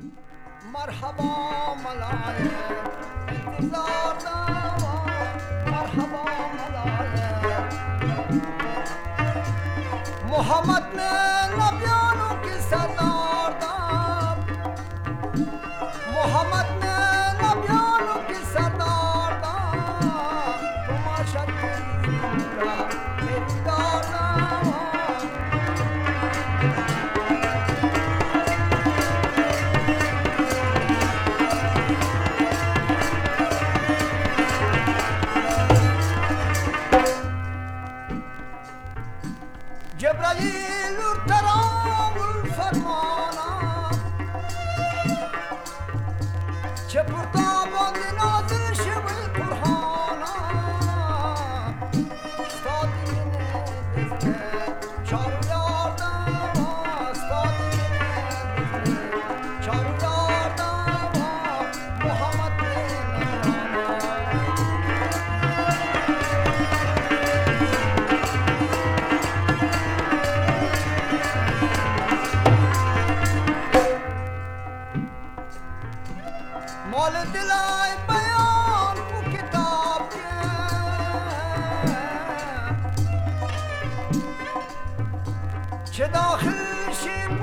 مرحبا ملائم انتظار دارم مرحبا ملائم محمد में नबियों की सरदार दाम मोहम्मद में नबियों की सरदार दाम तमाशा तेरा मेरी दादा جبرائیل ترام الفرمانا چه پرتاب نازل شب القرآنا استادی نبزه چارو یاردم استادی نبزه چارو یاردم محمد مال دلای بیان او کتاب چه داخل شیم